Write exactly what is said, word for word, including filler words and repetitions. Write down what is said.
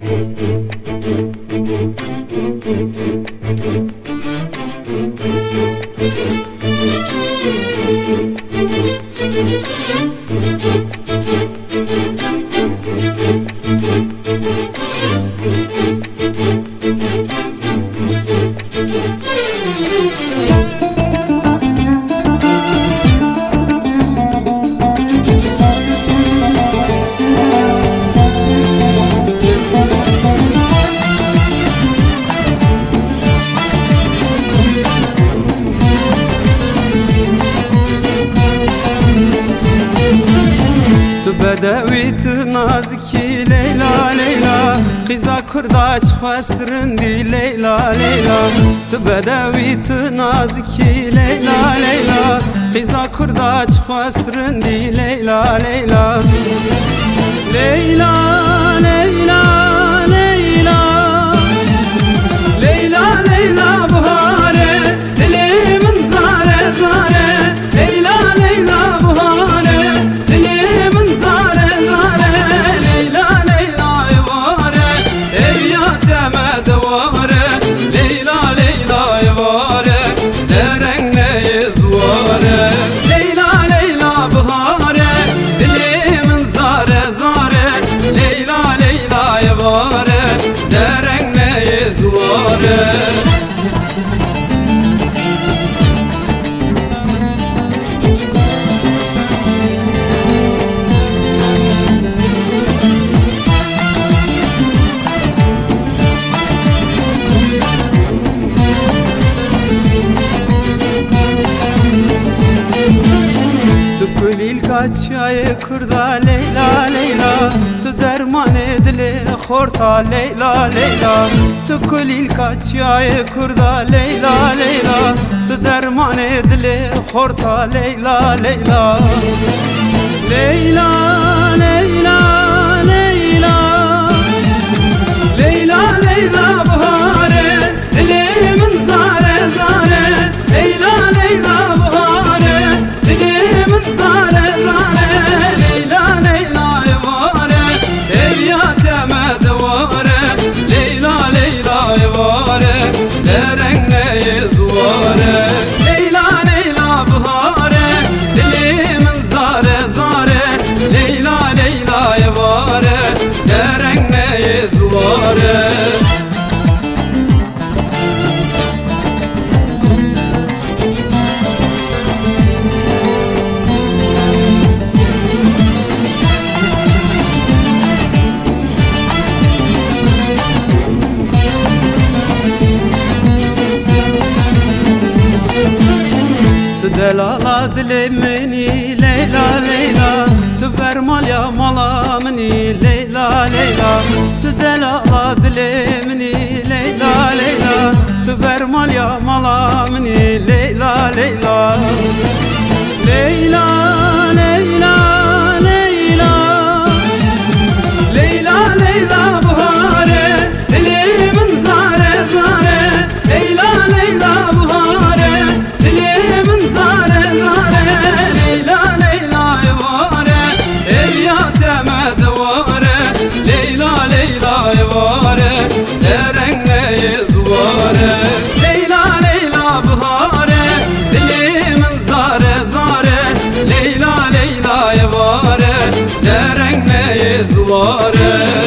بدویت نازکی لیلا لیلا قیزا کرداچ خسرندی لیلا لیلا تو بدویت نازکی لیلا لیلا قیزا کرداچ خسرندی لیلا لیلا لیلا لیلا لیلا لیلا لیلا بهاره دلی من زاره زاره لیلا لیلا بهاره دلی من زاره زاره لیلا لیلا یواره ایات مدواره لیلا لیلا یواره درنگ نیزواره لیلا لیلا بهاره دلی من زاره زاره لیلا لیلا یواره درنگ نیزواره Kaçayı kurda Leyla Leyla tu derman edile khorta Leyla Leyla tu kulil kaçayı kurda Leyla Leyla tu derman edile khorta Leyla Leyla Leyla Leyla Leyla Leyla Leyla bahare dilimin zare zare Leyla Leyla bahare dilimin zare zare Leyla Leyla yavare eviyate medvare Leyla Leyla yavare derenge zuvare Leyla Leyla bahare dilimin zare zare Leyla Leyla yavare derenge zuvare Delala dilimini Leyla Leyla tu vermal ya malamini Leyla Leyla tu delala dilimini Leyla Leyla tu vermal ya malamini Leyla Leyla Leyla Leyla Leyla Leyla Leyla bahare dilimin zare zare Leyla Leyla bahare dilimin zare zare Leyla Leyla yavare eviyate medvare Leyla Leyla yavare derenge zuvare Leyla Leyla bahare dilimin zare zare Leyla Leyla yavare derenge zuvare